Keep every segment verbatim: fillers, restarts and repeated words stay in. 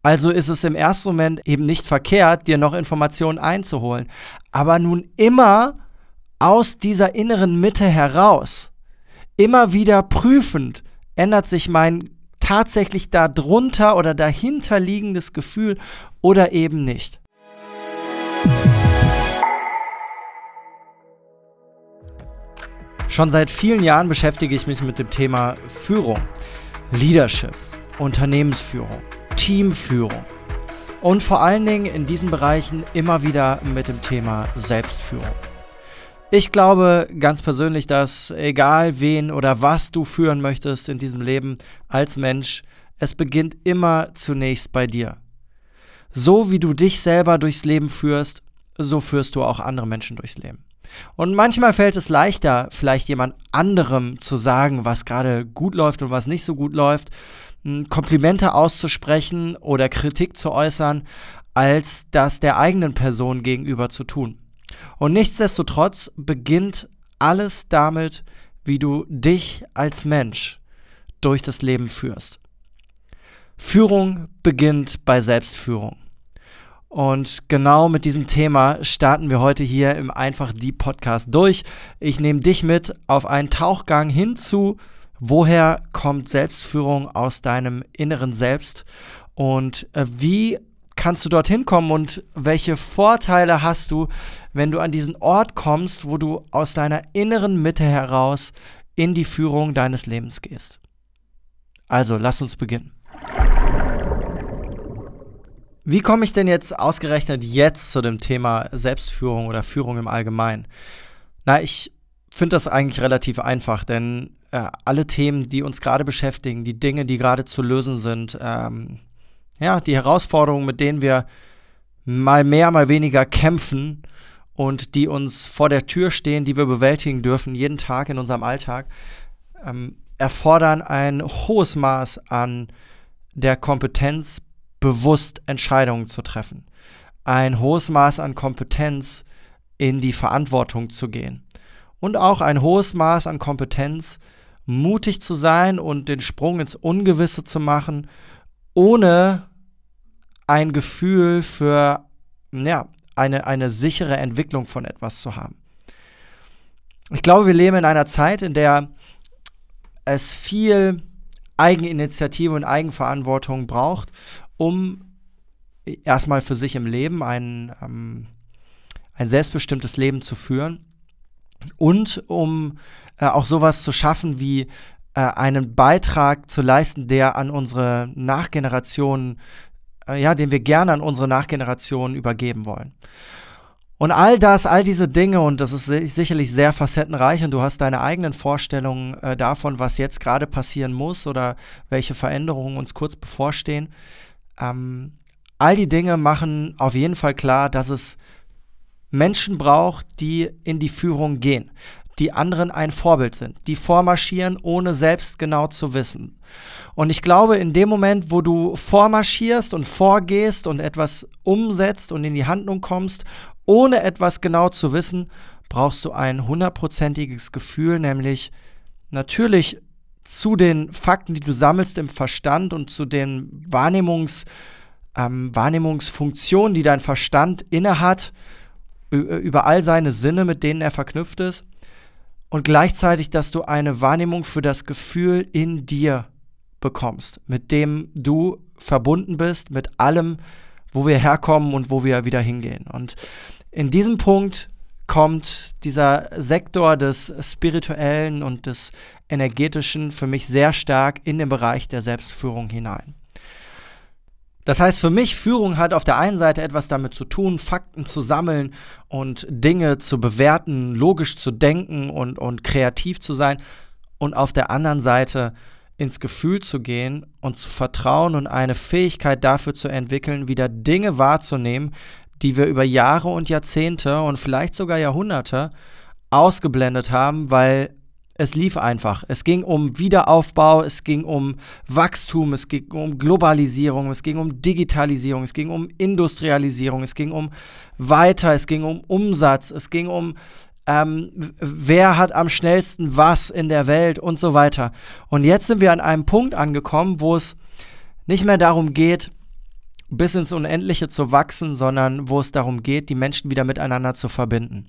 Also ist es im ersten Moment eben nicht verkehrt, dir noch Informationen einzuholen. Aber nun immer aus dieser inneren Mitte heraus, immer wieder prüfend, ändert sich mein tatsächlich darunter oder dahinter liegendes Gefühl oder eben nicht. Schon seit vielen Jahren beschäftige ich mich mit dem Thema Führung, Leadership, Unternehmensführung, Teamführung und vor allen Dingen in diesen Bereichen immer wieder mit dem Thema Selbstführung. Ich glaube ganz persönlich, dass egal wen oder was du führen möchtest in diesem Leben als Mensch, es beginnt immer zunächst bei dir. So wie du dich selber durchs Leben führst, so führst du auch andere Menschen durchs Leben. Und manchmal fällt es leichter, vielleicht jemand anderem zu sagen, was gerade gut läuft und was nicht so gut läuft, Komplimente auszusprechen oder Kritik zu äußern, als das der eigenen Person gegenüber zu tun. Und nichtsdestotrotz beginnt alles damit, wie du dich als Mensch durch das Leben führst. Führung beginnt bei Selbstführung. Und genau mit diesem Thema starten wir heute hier im Einfach Deep Podcast durch. Ich nehme dich mit auf einen Tauchgang hinzu, woher kommt Selbstführung aus deinem inneren Selbst und äh, wie kannst du dorthin kommen und welche Vorteile hast du, wenn du an diesen Ort kommst, wo du aus deiner inneren Mitte heraus in die Führung deines Lebens gehst. Also, lass uns beginnen. Wie komme ich denn jetzt ausgerechnet jetzt zu dem Thema Selbstführung oder Führung im Allgemeinen? Na, ich finde das eigentlich relativ einfach, denn äh, alle Themen, die uns gerade beschäftigen, die Dinge, die gerade zu lösen sind, ähm, ja, die Herausforderungen, mit denen wir mal mehr, mal weniger kämpfen und die uns vor der Tür stehen, die wir bewältigen dürfen, jeden Tag in unserem Alltag, ähm, erfordern ein hohes Maß an der Kompetenz, bewusst Entscheidungen zu treffen. Ein hohes Maß an Kompetenz, in die Verantwortung zu gehen. Und auch ein hohes Maß an Kompetenz, mutig zu sein und den Sprung ins Ungewisse zu machen, ohne ein Gefühl für ja, eine, eine sichere Entwicklung von etwas zu haben. Ich glaube, wir leben in einer Zeit, in der es viel Eigeninitiative und Eigenverantwortung braucht, um erstmal für sich im Leben ein, ähm, ein selbstbestimmtes Leben zu führen und um äh, auch sowas zu schaffen wie einen Beitrag zu leisten, der an unsere Nachgenerationen, äh, ja, den wir gerne an unsere Nachgenerationen übergeben wollen. Und all das, all diese Dinge, und das ist sicherlich sehr facettenreich und du hast deine eigenen Vorstellungen äh, davon, was jetzt gerade passieren muss oder welche Veränderungen uns kurz bevorstehen. Ähm, all die Dinge machen auf jeden Fall klar, dass es Menschen braucht, die in die Führung gehen, die anderen ein Vorbild sind, die vormarschieren, ohne selbst genau zu wissen. Und ich glaube, in dem Moment, wo du vormarschierst und vorgehst und etwas umsetzt und in die Handlung kommst, ohne etwas genau zu wissen, brauchst du ein hundertprozentiges Gefühl, nämlich natürlich zu den Fakten, die du sammelst im Verstand und zu den Wahrnehmungs, ähm, Wahrnehmungsfunktionen, die dein Verstand innehat, über all seine Sinne, mit denen er verknüpft ist. Und gleichzeitig, dass du eine Wahrnehmung für das Gefühl in dir bekommst, mit dem du verbunden bist, mit allem, wo wir herkommen und wo wir wieder hingehen. Und in diesem Punkt kommt dieser Sektor des Spirituellen und des Energetischen für mich sehr stark in den Bereich der Selbstführung hinein. Das heißt, für mich, Führung hat auf der einen Seite etwas damit zu tun, Fakten zu sammeln und Dinge zu bewerten, logisch zu denken und, und kreativ zu sein. Und auf der anderen Seite ins Gefühl zu gehen und zu vertrauen und eine Fähigkeit dafür zu entwickeln, wieder Dinge wahrzunehmen, die wir über Jahre und Jahrzehnte und vielleicht sogar Jahrhunderte ausgeblendet haben, weil es lief einfach. Es ging um Wiederaufbau, es ging um Wachstum, es ging um Globalisierung, es ging um Digitalisierung, es ging um Industrialisierung, es ging um Weiter, es ging um Umsatz, es ging um ähm, wer hat am schnellsten was in der Welt und so weiter. Und jetzt sind wir an einem Punkt angekommen, wo es nicht mehr darum geht, bis ins Unendliche zu wachsen, sondern wo es darum geht, die Menschen wieder miteinander zu verbinden.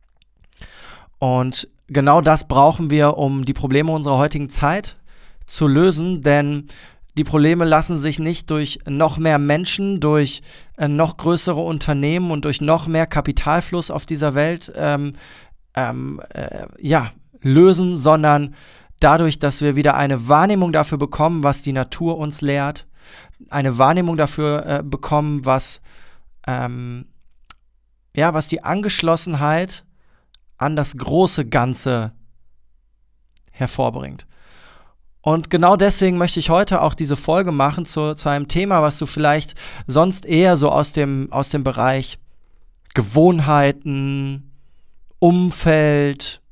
Und genau das brauchen wir, um die Probleme unserer heutigen Zeit zu lösen, denn die Probleme lassen sich nicht durch noch mehr Menschen, durch äh, noch größere Unternehmen und durch noch mehr Kapitalfluss auf dieser Welt ähm, ähm, äh, ja, lösen, sondern dadurch, dass wir wieder eine Wahrnehmung dafür bekommen, was die Natur uns lehrt, eine Wahrnehmung dafür äh, bekommen, was, ähm, ja, was die Angeschlossenheit an das große Ganze hervorbringt. Und genau deswegen möchte ich heute auch diese Folge machen zu, zu einem Thema, was du vielleicht sonst eher so aus dem, aus dem Bereich Gewohnheiten, Umfeld,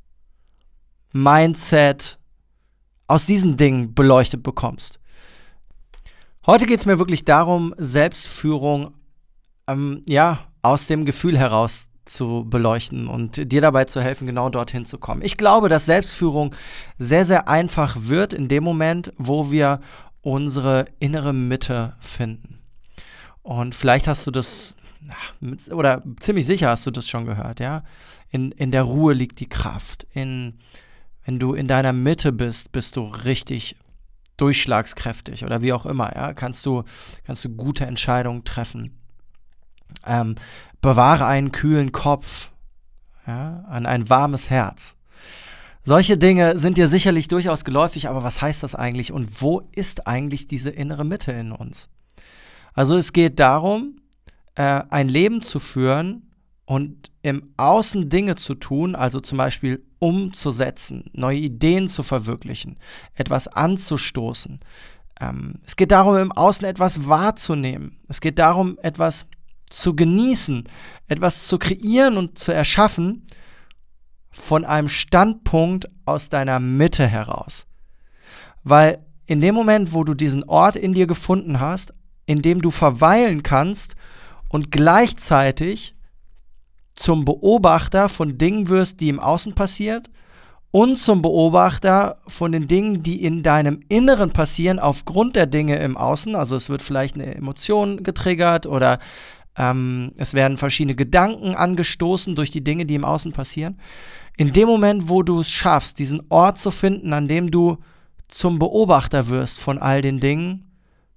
Mindset, aus diesen Dingen beleuchtet bekommst. Heute geht es mir wirklich darum, Selbstführung ähm, ja, aus dem Gefühl heraus zu beleuchten und dir dabei zu helfen, genau dorthin zu kommen. Ich glaube, dass Selbstführung sehr, sehr einfach wird in dem Moment, wo wir unsere innere Mitte finden. Und vielleicht hast du das, oder ziemlich sicher hast du das schon gehört, ja? In, in der Ruhe liegt die Kraft. In, wenn du in deiner Mitte bist, bist du richtig durchschlagskräftig oder wie auch immer, ja? Kannst du, kannst du gute Entscheidungen treffen. Ähm, Bewahre einen kühlen Kopf, ja, an ein warmes Herz. Solche Dinge sind dir sicherlich durchaus geläufig, aber was heißt das eigentlich und wo ist eigentlich diese innere Mitte in uns? Also es geht darum, äh, ein Leben zu führen und im Außen Dinge zu tun, also zum Beispiel umzusetzen, neue Ideen zu verwirklichen, etwas anzustoßen. Ähm, es geht darum, im Außen etwas wahrzunehmen. Es geht darum, etwas zu genießen, etwas zu kreieren und zu erschaffen von einem Standpunkt aus deiner Mitte heraus. Weil in dem Moment, wo du diesen Ort in dir gefunden hast, in dem du verweilen kannst und gleichzeitig zum Beobachter von Dingen wirst, die im Außen passiert und zum Beobachter von den Dingen, die in deinem Inneren passieren aufgrund der Dinge im Außen, also es wird vielleicht eine Emotion getriggert oder Ähm, es werden verschiedene Gedanken angestoßen durch die Dinge, die im Außen passieren. In dem Moment, wo du es schaffst, diesen Ort zu finden, an dem du zum Beobachter wirst von all den Dingen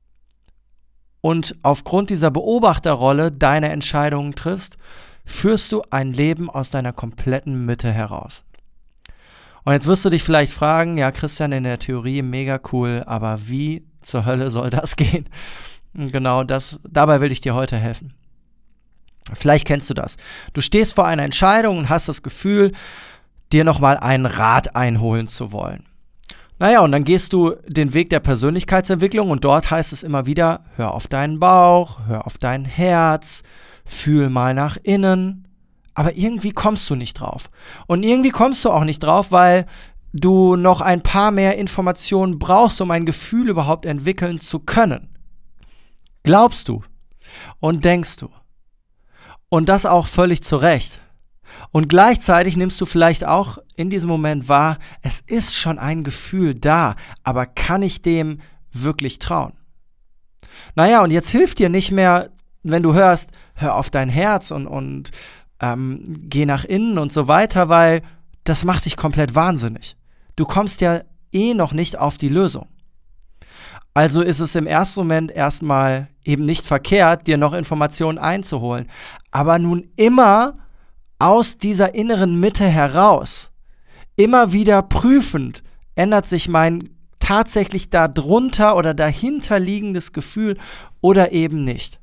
und aufgrund dieser Beobachterrolle deine Entscheidungen triffst, führst du ein Leben aus deiner kompletten Mitte heraus. Und jetzt wirst du dich vielleicht fragen, ja Christian, in der Theorie mega cool, aber wie zur Hölle soll das gehen? Und genau das, dabei will ich dir heute helfen. Vielleicht kennst du das. Du stehst vor einer Entscheidung und hast das Gefühl, dir nochmal einen Rat einholen zu wollen. Naja, und dann gehst du den Weg der Persönlichkeitsentwicklung und dort heißt es immer wieder, hör auf deinen Bauch, hör auf dein Herz, fühl mal nach innen. Aber irgendwie kommst du nicht drauf. Und irgendwie kommst du auch nicht drauf, weil du noch ein paar mehr Informationen brauchst, um ein Gefühl überhaupt entwickeln zu können. Glaubst du und denkst du. Und das auch völlig zu Recht. Und gleichzeitig nimmst du vielleicht auch in diesem Moment wahr, es ist schon ein Gefühl da, aber kann ich dem wirklich trauen? Naja, und jetzt hilft dir nicht mehr, wenn du hörst, hör auf dein Herz und, und ähm, geh nach innen und so weiter, weil das macht dich komplett wahnsinnig. Du kommst ja eh noch nicht auf die Lösung. Also ist es im ersten Moment erstmal eben nicht verkehrt, dir noch Informationen einzuholen. Aber nun immer aus dieser inneren Mitte heraus, immer wieder prüfend, ändert sich mein tatsächlich darunter oder dahinter liegendes Gefühl oder eben nicht.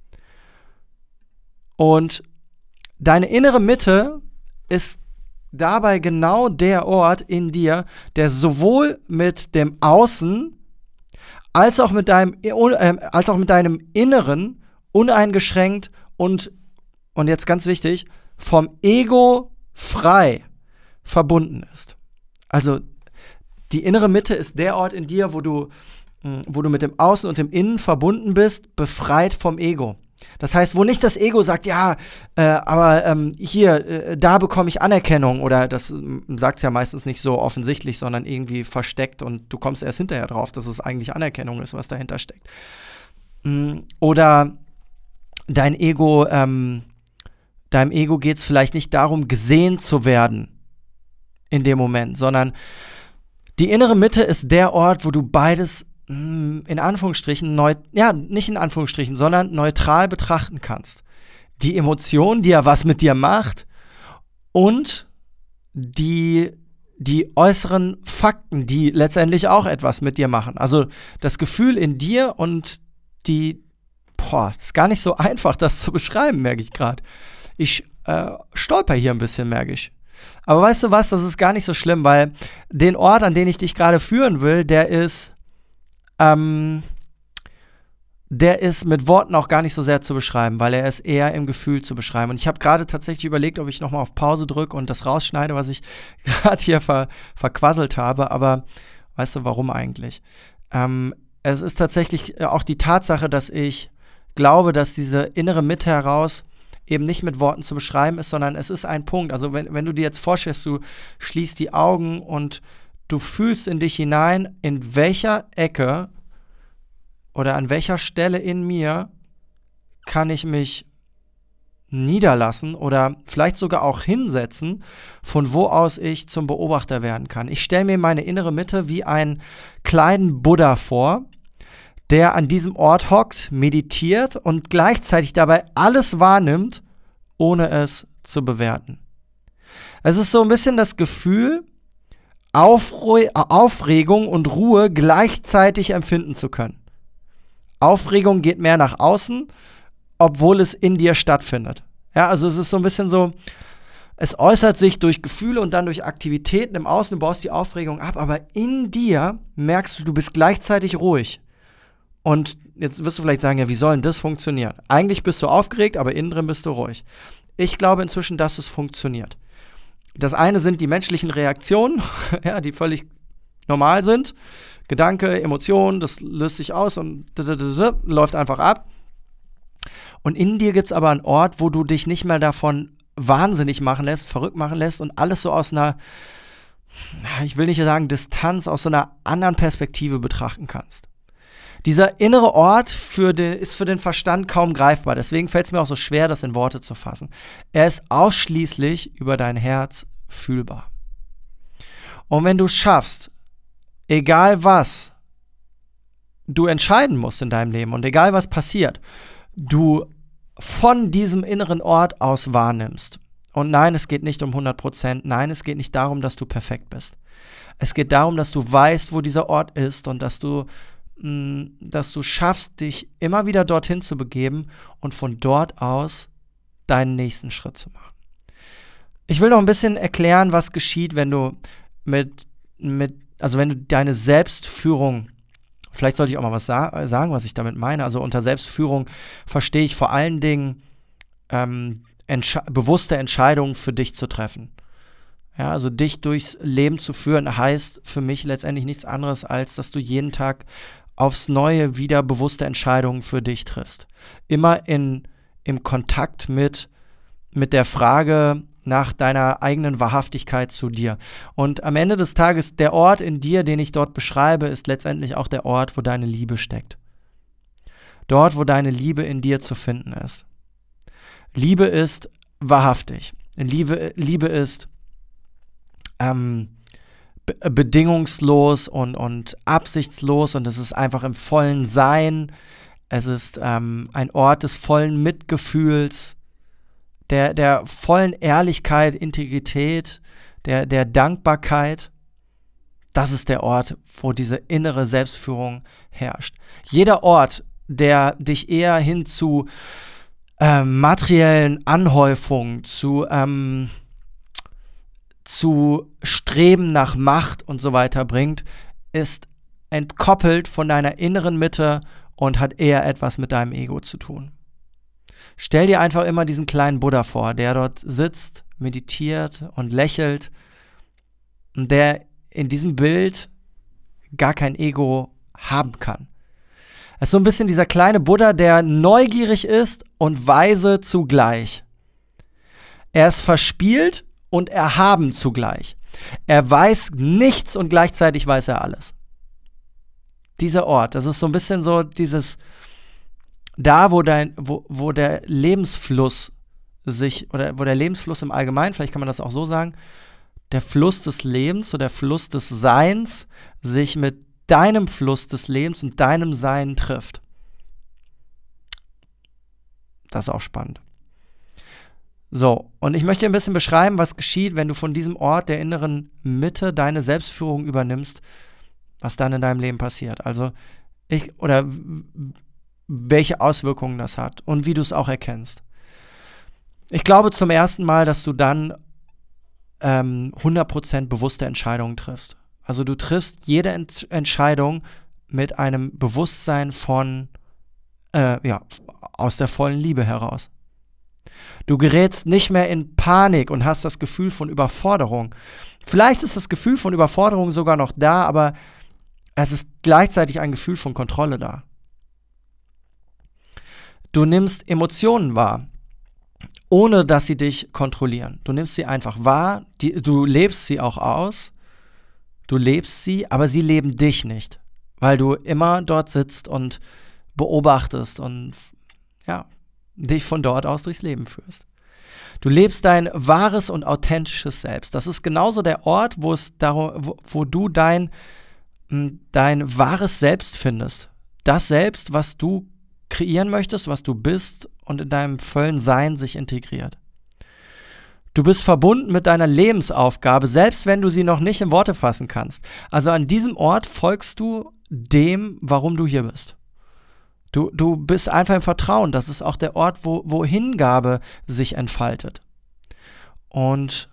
Und deine innere Mitte ist dabei genau der Ort in dir, der sowohl mit dem Außen als auch mit deinem, äh, als auch mit deinem Inneren uneingeschränkt und, und jetzt ganz wichtig, vom Ego frei verbunden ist. Also die innere Mitte ist der Ort in dir, wo du, wo du mit dem Außen und dem Innen verbunden bist, befreit vom Ego. Das heißt, wo nicht das Ego sagt, ja, äh, aber ähm, hier, äh, da bekomme ich Anerkennung, oder das äh, sagt es ja meistens nicht so offensichtlich, sondern irgendwie versteckt und du kommst erst hinterher drauf, dass es eigentlich Anerkennung ist, was dahinter steckt. Mm, oder dein Ego, ähm, deinem Ego geht es vielleicht nicht darum, gesehen zu werden in dem Moment, sondern die innere Mitte ist der Ort, wo du beides mh, in Anführungsstrichen, neu, ja, nicht in Anführungsstrichen, sondern neutral betrachten kannst. Die Emotion, die ja was mit dir macht, und die, die äußeren Fakten, die letztendlich auch etwas mit dir machen. Also das Gefühl in dir und die, boah, das ist gar nicht so einfach, das zu beschreiben, merke ich gerade. Ich äh, stolper hier ein bisschen, merke ich. Aber weißt du was, das ist gar nicht so schlimm, weil den Ort, an den ich dich gerade führen will, der ist, ähm, der ist mit Worten auch gar nicht so sehr zu beschreiben, weil er ist eher im Gefühl zu beschreiben. Und ich habe gerade tatsächlich überlegt, ob ich nochmal auf Pause drücke und das rausschneide, was ich gerade hier ver verquasselt habe. Aber weißt du, warum eigentlich? Ähm, es ist tatsächlich auch die Tatsache, dass ich glaube, dass diese innere Mitte heraus eben nicht mit Worten zu beschreiben ist, sondern es ist ein Punkt. Also wenn, wenn du dir jetzt vorstellst, du schließt die Augen und du fühlst in dich hinein, in welcher Ecke oder an welcher Stelle in mir kann ich mich niederlassen oder vielleicht sogar auch hinsetzen, von wo aus ich zum Beobachter werden kann. Ich stelle mir meine innere Mitte wie einen kleinen Buddha vor, der an diesem Ort hockt, meditiert und gleichzeitig dabei alles wahrnimmt, ohne es zu bewerten. Es ist so ein bisschen das Gefühl, Aufre- Aufregung und Ruhe gleichzeitig empfinden zu können. Aufregung geht mehr nach außen, obwohl es in dir stattfindet. Ja, also es ist so ein bisschen so, es äußert sich durch Gefühle und dann durch Aktivitäten im Außen, du baust die Aufregung ab, aber in dir merkst du, du bist gleichzeitig ruhig. Und jetzt wirst du vielleicht sagen, ja, wie soll denn das funktionieren? Eigentlich bist du aufgeregt, aber innen drin bist du ruhig. Ich glaube inzwischen, dass es funktioniert. Das eine sind die menschlichen Reaktionen, ja, die völlig normal sind. Gedanke, Emotion, das löst sich aus und läuft einfach ab. Und in dir gibt es aber einen Ort, wo du dich nicht mehr davon wahnsinnig machen lässt, verrückt machen lässt und alles so aus einer, ich will nicht sagen Distanz, aus so einer anderen Perspektive betrachten kannst. Dieser innere Ort für den, ist für den Verstand kaum greifbar. Deswegen fällt es mir auch so schwer, das in Worte zu fassen. Er ist ausschließlich über dein Herz fühlbar. Und wenn du es schaffst, egal was du entscheiden musst in deinem Leben und egal was passiert, du von diesem inneren Ort aus wahrnimmst. Und nein, es geht nicht um hundert Prozent. Nein, es geht nicht darum, dass du perfekt bist. Es geht darum, dass du weißt, wo dieser Ort ist und dass du dass du schaffst, dich immer wieder dorthin zu begeben und von dort aus deinen nächsten Schritt zu machen. Ich will noch ein bisschen erklären, was geschieht, wenn du mit, mit also wenn du deine Selbstführung, vielleicht sollte ich auch mal was sa- sagen, was ich damit meine. Also unter Selbstführung verstehe ich vor allen Dingen ähm, entsche- bewusste Entscheidungen für dich zu treffen. Ja, also dich durchs Leben zu führen, heißt für mich letztendlich nichts anderes, als dass du jeden Tag aufs Neue wieder bewusste Entscheidungen für dich triffst. Immer in, im Kontakt mit, mit der Frage nach deiner eigenen Wahrhaftigkeit zu dir. Und am Ende des Tages, der Ort in dir, den ich dort beschreibe, ist letztendlich auch der Ort, wo deine Liebe steckt. Dort, wo deine Liebe in dir zu finden ist. Liebe ist wahrhaftig. Liebe, Liebe ist ähm, be- bedingungslos und, und absichtslos und es ist einfach im vollen Sein. Es ist ähm, ein Ort des vollen Mitgefühls, der, der vollen Ehrlichkeit, Integrität, der, der Dankbarkeit. Das ist der Ort, wo diese innere Selbstführung herrscht. Jeder Ort, der dich eher hin zu ähm, materiellen Anhäufungen, zu, ähm, zu Streben nach Macht und so weiter bringt, ist entkoppelt von deiner inneren Mitte und hat eher etwas mit deinem Ego zu tun. Stell dir einfach immer diesen kleinen Buddha vor, der dort sitzt, meditiert und lächelt und der in diesem Bild gar kein Ego haben kann. Es ist so ein bisschen dieser kleine Buddha, der neugierig ist und weise zugleich. Er ist verspielt und erhaben zugleich. Er weiß nichts und gleichzeitig weiß er alles. Dieser Ort, das ist so ein bisschen so dieses da, wo, dein, wo, wo der Lebensfluss sich, oder wo der Lebensfluss im Allgemeinen, vielleicht kann man das auch so sagen, der Fluss des Lebens oder der Fluss des Seins sich mit deinem Fluss des Lebens und deinem Sein trifft. Das ist auch spannend. So, und ich möchte dir ein bisschen beschreiben, was geschieht, wenn du von diesem Ort der inneren Mitte deine Selbstführung übernimmst, was dann in deinem Leben passiert. Also, ich, oder welche Auswirkungen das hat und wie du es auch erkennst. Ich glaube zum ersten Mal, dass du dann ähm, hundert Prozent bewusste Entscheidungen triffst. Also du triffst jede Ent- Entscheidung mit einem Bewusstsein von, äh, ja, aus der vollen Liebe heraus. Du gerätst nicht mehr in Panik und hast das Gefühl von Überforderung. Vielleicht ist das Gefühl von Überforderung sogar noch da, aber es ist gleichzeitig ein Gefühl von Kontrolle da. Du nimmst Emotionen wahr, ohne dass sie dich kontrollieren. Du nimmst sie einfach wahr, die, du lebst sie auch aus, du lebst sie, aber sie leben dich nicht, weil du immer dort sitzt und beobachtest und ja, dich von dort aus durchs Leben führst. Du lebst dein wahres und authentisches Selbst. Das ist genauso der Ort, wo, es darum, wo, wo du dein, dein wahres Selbst findest. Das Selbst, was du kreieren möchtest, was du bist und in deinem vollen Sein sich integriert. Du bist verbunden mit deiner Lebensaufgabe, selbst wenn du sie noch nicht in Worte fassen kannst. Also an diesem Ort folgst du dem, warum du hier bist. Du, du bist einfach im Vertrauen. Das ist auch der Ort, wo, wo Hingabe sich entfaltet. Und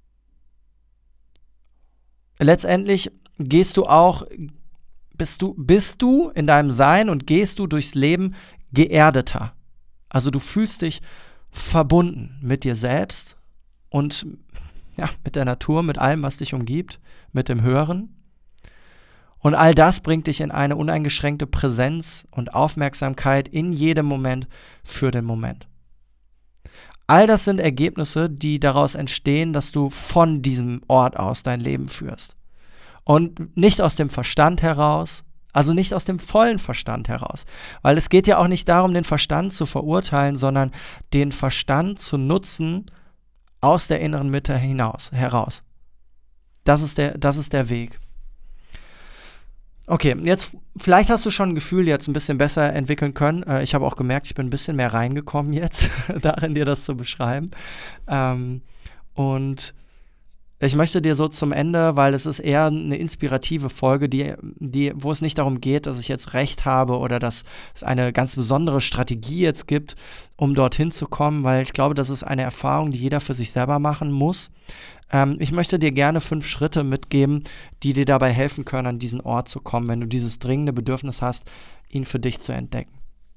letztendlich gehst du auch, bist du, bist du in deinem Sein und gehst du durchs Leben geerdeter. Also du fühlst dich verbunden mit dir selbst und ja, mit der Natur, mit allem, was dich umgibt, mit dem Höheren. Und all das bringt dich in eine uneingeschränkte Präsenz und Aufmerksamkeit in jedem Moment für den Moment. All das sind Ergebnisse, die daraus entstehen, dass du von diesem Ort aus dein Leben führst. Und nicht aus dem Verstand heraus, also nicht aus dem vollen Verstand heraus. Weil es geht ja auch nicht darum, den Verstand zu verurteilen, sondern den Verstand zu nutzen aus der inneren Mitte hinaus, heraus. Das ist der, das ist der Weg. Okay, jetzt, vielleicht hast du schon ein Gefühl jetzt ein bisschen besser entwickeln können. Äh, ich habe auch gemerkt, ich bin ein bisschen mehr reingekommen jetzt, darin dir das zu beschreiben. Ähm, und ich möchte dir so zum Ende, weil es ist eher eine inspirative Folge, die, die, wo es nicht darum geht, dass ich jetzt Recht habe oder dass es eine ganz besondere Strategie jetzt gibt, um dorthin zu kommen, weil ich glaube, das ist eine Erfahrung, die jeder für sich selber machen muss. Ähm, ich möchte dir gerne fünf Schritte mitgeben, die dir dabei helfen können, an diesen Ort zu kommen, wenn du dieses dringende Bedürfnis hast, ihn für dich zu entdecken.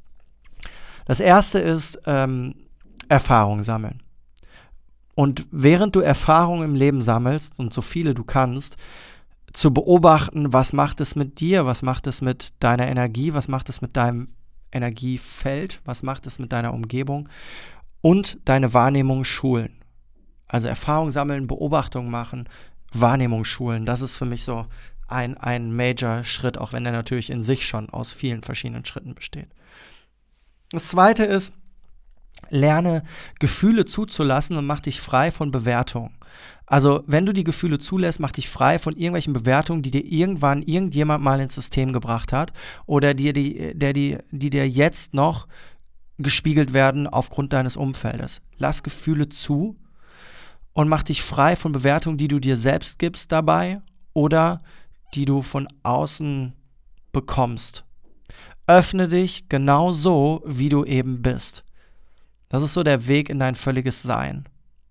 Das erste ist ähm, Erfahrung sammeln. Und während du Erfahrungen im Leben sammelst, und so viele du kannst, zu beobachten, was macht es mit dir, was macht es mit deiner Energie, was macht es mit deinem Energiefeld, was macht es mit deiner Umgebung und deine Wahrnehmung schulen. Also Erfahrung sammeln, Beobachtung machen, Wahrnehmung schulen, das ist für mich so ein, ein Major-Schritt, auch wenn der natürlich in sich schon aus vielen verschiedenen Schritten besteht. Das zweite ist, lerne Gefühle zuzulassen und mach dich frei von Bewertungen. Also wenn du die Gefühle zulässt, mach dich frei von irgendwelchen Bewertungen, die dir irgendwann irgendjemand mal ins System gebracht hat oder die, die, der, die, die dir jetzt noch gespiegelt werden aufgrund deines Umfeldes. Lass Gefühle zu und mach dich frei von Bewertungen, die du dir selbst gibst dabei oder die du von außen bekommst. Öffne dich genau so, wie du eben bist. Das ist so der Weg in dein völliges Sein.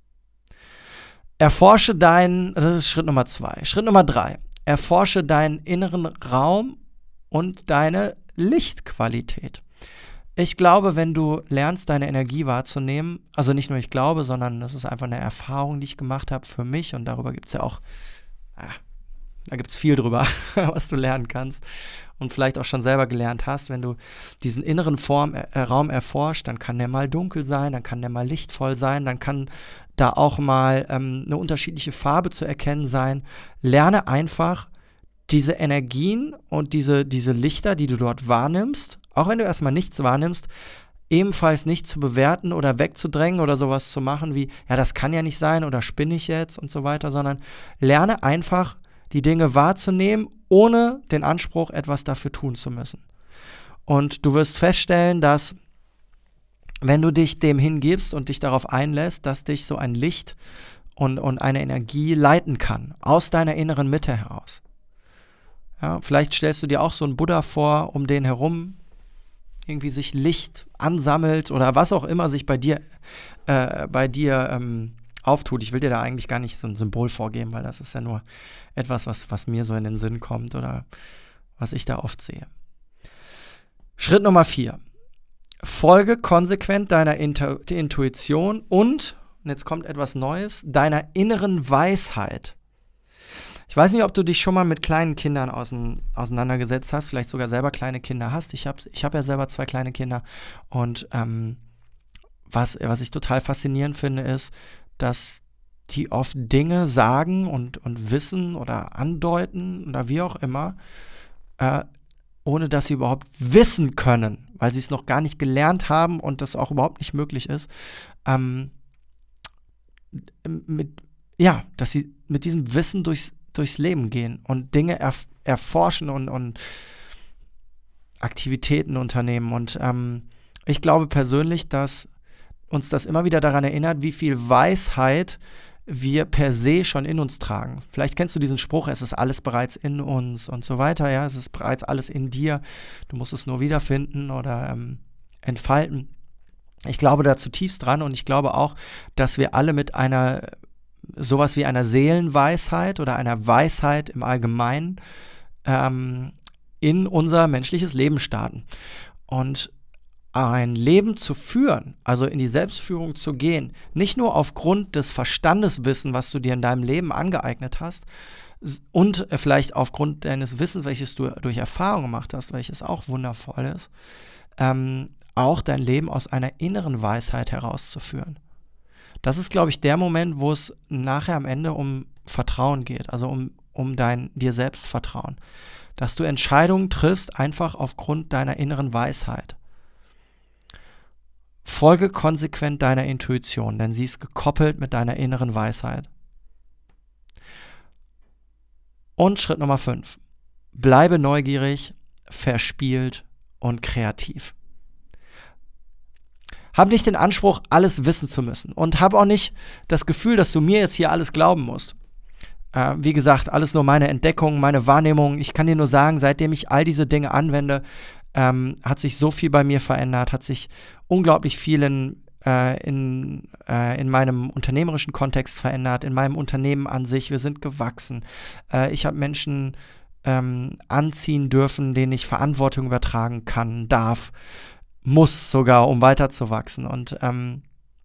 Erforsche deinen, das ist Schritt Nummer zwei. Schritt Nummer drei. Erforsche deinen inneren Raum und deine Lichtqualität. Ich glaube, wenn du lernst, deine Energie wahrzunehmen, also nicht nur ich glaube, sondern das ist einfach eine Erfahrung, die ich gemacht habe für mich und darüber gibt es ja auch, ah, da gibt es viel drüber, was du lernen kannst und vielleicht auch schon selber gelernt hast. Wenn du diesen inneren Form, äh, Raum erforscht, dann kann der mal dunkel sein, dann kann der mal lichtvoll sein, dann kann da auch mal ähm, eine unterschiedliche Farbe zu erkennen sein. Lerne einfach diese Energien und diese, diese Lichter, die du dort wahrnimmst, Auch wenn du erstmal nichts wahrnimmst, ebenfalls nicht zu bewerten oder wegzudrängen oder sowas zu machen wie, ja, das kann ja nicht sein oder spinne ich jetzt und so weiter, sondern lerne einfach, die Dinge wahrzunehmen, ohne den Anspruch, etwas dafür tun zu müssen. Und du wirst feststellen, dass, wenn du dich dem hingibst und dich darauf einlässt, dass dich so ein Licht und, und eine Energie leiten kann, aus deiner inneren Mitte heraus. Ja, vielleicht stellst du dir auch so einen Buddha vor, um den herum irgendwie sich Licht ansammelt oder was auch immer sich bei dir, äh, bei dir ähm, auftut. Ich will dir da eigentlich gar nicht so ein Symbol vorgeben, weil das ist ja nur etwas, was, was mir so in den Sinn kommt oder was ich da oft sehe. Schritt Nummer vier. Folge konsequent deiner Intu- Intuition und, und jetzt kommt etwas Neues, deiner inneren Weisheit. Ich weiß nicht, ob du dich schon mal mit kleinen Kindern ausein, auseinandergesetzt hast, vielleicht sogar selber kleine Kinder hast. Ich habe ich hab ja selber zwei kleine Kinder und ähm, was, was ich total faszinierend finde, ist, dass die oft Dinge sagen und, und wissen oder andeuten oder wie auch immer, äh, ohne dass sie überhaupt wissen können, weil sie es noch gar nicht gelernt haben und das auch überhaupt nicht möglich ist, ähm, mit, ja, dass sie mit diesem Wissen durchs durchs Leben gehen und Dinge erf- erforschen und, und Aktivitäten unternehmen. Und ähm, ich glaube persönlich, dass uns das immer wieder daran erinnert, wie viel Weisheit wir per se schon in uns tragen. Vielleicht kennst du diesen Spruch, es ist alles bereits in uns und so weiter. Ja, es ist bereits alles in dir. Du musst es nur wiederfinden oder ähm, entfalten. Ich glaube da zutiefst dran und ich glaube auch, dass wir alle mit einer sowas wie einer Seelenweisheit oder einer Weisheit im Allgemeinen ähm, in unser menschliches Leben starten. Und ein Leben zu führen, also in die Selbstführung zu gehen, nicht nur aufgrund des Verstandeswissen, was du dir in deinem Leben angeeignet hast, und vielleicht aufgrund deines Wissens, welches du durch Erfahrung gemacht hast, welches auch wundervoll ist, ähm, auch dein Leben aus einer inneren Weisheit herauszuführen. Das ist, glaube ich, der Moment, wo es nachher am Ende um Vertrauen geht, also um, um dein dir selbst Vertrauen. Dass du Entscheidungen triffst, einfach aufgrund deiner inneren Weisheit. Folge konsequent deiner Intuition, denn sie ist gekoppelt mit deiner inneren Weisheit. Und Schritt Nummer fünf. Bleibe neugierig, verspielt und kreativ. Hab nicht den Anspruch, alles wissen zu müssen und hab auch nicht das Gefühl, dass du mir jetzt hier alles glauben musst. Äh, wie gesagt, alles nur meine Entdeckung, meine Wahrnehmung. Ich kann dir nur sagen, seitdem ich all diese Dinge anwende, ähm, hat sich so viel bei mir verändert, hat sich unglaublich viel in, äh, in, äh, in meinem unternehmerischen Kontext verändert, in meinem Unternehmen an sich. Wir sind gewachsen. Äh, ich habe Menschen ähm, anziehen dürfen, denen ich Verantwortung übertragen kann, darf. Muss sogar, um weiterzuwachsen. Und ähm,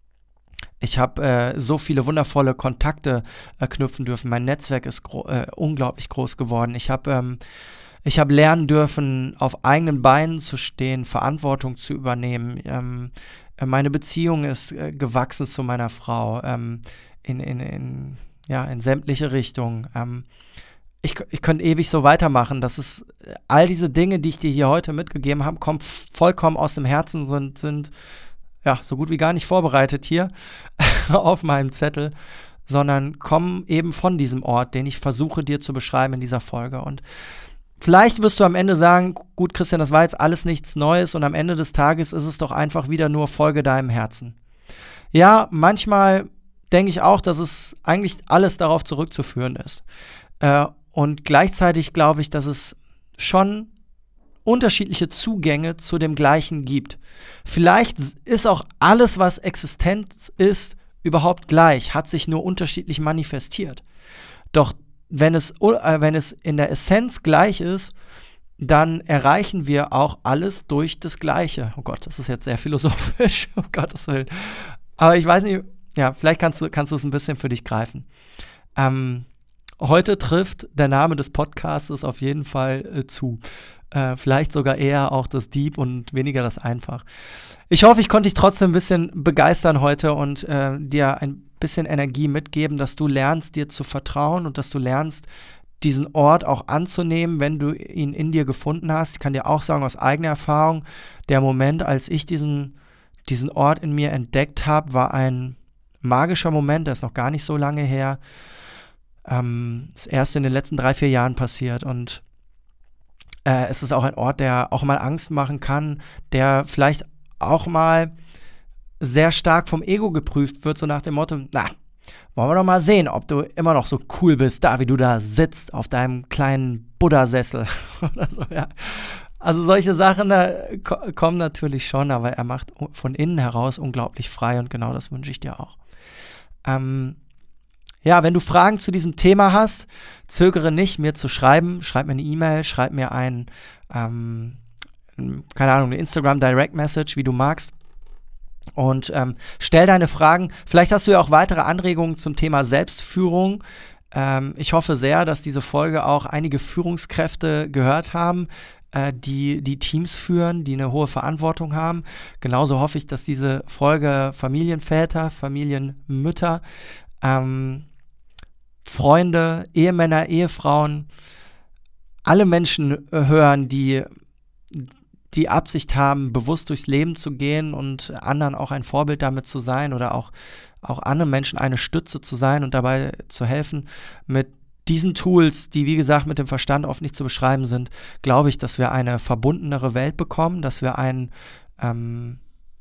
ich habe äh, so viele wundervolle Kontakte äh, knüpfen dürfen. Mein Netzwerk ist gro- äh, unglaublich groß geworden. Ich habe ähm, ich hab lernen dürfen, auf eigenen Beinen zu stehen, Verantwortung zu übernehmen. Ähm, äh, meine Beziehung ist äh, gewachsen zu meiner Frau ähm, in, in, in, ja, in sämtliche Richtungen. Ähm, Ich, ich könnte ewig so weitermachen. Das ist, all diese Dinge, die ich dir hier heute mitgegeben habe, kommen vollkommen aus dem Herzen und sind ja so gut wie gar nicht vorbereitet hier auf meinem Zettel, sondern kommen eben von diesem Ort, den ich versuche dir zu beschreiben in dieser Folge. Und vielleicht wirst du am Ende sagen, gut Christian, das war jetzt alles nichts Neues und am Ende des Tages ist es doch einfach wieder nur Folge deinem Herzen. Ja, manchmal denke ich auch, dass es eigentlich alles darauf zurückzuführen ist. Äh, Und gleichzeitig glaube ich, dass es schon unterschiedliche Zugänge zu dem Gleichen gibt. Vielleicht ist auch alles, was existent ist, überhaupt gleich, hat sich nur unterschiedlich manifestiert. Doch wenn es, äh, wenn es in der Essenz gleich ist, dann erreichen wir auch alles durch das Gleiche. Oh Gott, das ist jetzt sehr philosophisch, um Gottes Willen. Aber ich weiß nicht, ja, vielleicht kannst du, kannst du es ein bisschen für dich greifen. Ähm, Heute trifft der Name des Podcasts auf jeden Fall äh, zu. Äh, vielleicht sogar eher auch das Deep und weniger das Einfach. Ich hoffe, ich konnte dich trotzdem ein bisschen begeistern heute und äh, dir ein bisschen Energie mitgeben, dass du lernst, dir zu vertrauen und dass du lernst, diesen Ort auch anzunehmen, wenn du ihn in dir gefunden hast. Ich kann dir auch sagen, aus eigener Erfahrung, der Moment, als ich diesen, diesen Ort in mir entdeckt habe, war ein magischer Moment, der ist noch gar nicht so lange her. Ähm, ist erst in den letzten drei, vier Jahren passiert und äh, es ist auch ein Ort, der auch mal Angst machen kann, der vielleicht auch mal sehr stark vom Ego geprüft wird, so nach dem Motto, na, wollen wir doch mal sehen, ob du immer noch so cool bist, da wie du da sitzt auf deinem kleinen Buddha-Sessel oder so, ja. Also solche Sachen da ko- kommen natürlich schon, aber er macht von innen heraus unglaublich frei und genau das wünsche ich dir auch. Ähm, ja, wenn du Fragen zu diesem Thema hast, zögere nicht, mir zu schreiben. Schreib mir eine E-Mail, schreib mir ein, ähm, keine Ahnung, eine Instagram-Direct-Message, wie du magst. Und ähm, stell deine Fragen. Vielleicht hast du ja auch weitere Anregungen zum Thema Selbstführung. Ähm, ich hoffe sehr, dass diese Folge auch einige Führungskräfte gehört haben, äh, die die Teams führen, die eine hohe Verantwortung haben. Genauso hoffe ich, dass diese Folge Familienväter, Familienmütter, ähm, Freunde, Ehemänner, Ehefrauen, alle Menschen hören, die die Absicht haben, bewusst durchs Leben zu gehen und anderen auch ein Vorbild damit zu sein oder auch, auch anderen Menschen eine Stütze zu sein und dabei zu helfen. Mit diesen Tools, die wie gesagt mit dem Verstand oft nicht zu beschreiben sind, glaube ich, dass wir eine verbundenere Welt bekommen, dass wir ein, ähm,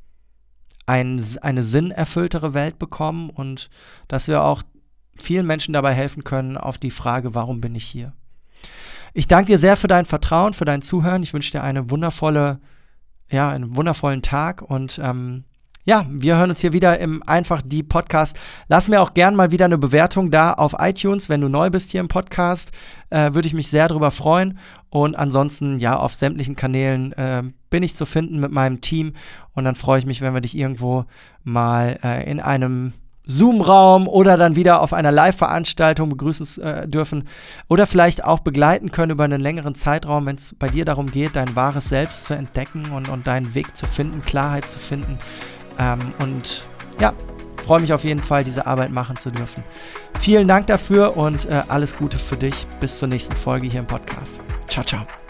ein, eine sinnerfülltere Welt bekommen und dass wir auch vielen Menschen dabei helfen können auf die Frage, warum bin ich hier? Ich danke dir sehr für dein Vertrauen, für dein Zuhören. Ich wünsche dir eine wundervolle, ja, einen wundervollen Tag und ähm, ja, wir hören uns hier wieder im Einfach die Podcast. Lass mir auch gern mal wieder eine Bewertung da auf iTunes, wenn du neu bist hier im Podcast, äh, würde ich mich sehr darüber freuen und ansonsten, ja, auf sämtlichen Kanälen äh, bin ich zu finden mit meinem Team und dann freue ich mich, wenn wir dich irgendwo mal äh, in einem Zoom-Raum oder dann wieder auf einer Live-Veranstaltung begrüßen äh, dürfen oder vielleicht auch begleiten können über einen längeren Zeitraum, wenn es bei dir darum geht, dein wahres Selbst zu entdecken und, und deinen Weg zu finden, Klarheit zu finden. Ähm, und ja, freue mich auf jeden Fall, diese Arbeit machen zu dürfen. Vielen Dank dafür und äh, alles Gute für dich. Bis zur nächsten Folge hier im Podcast. Ciao, ciao.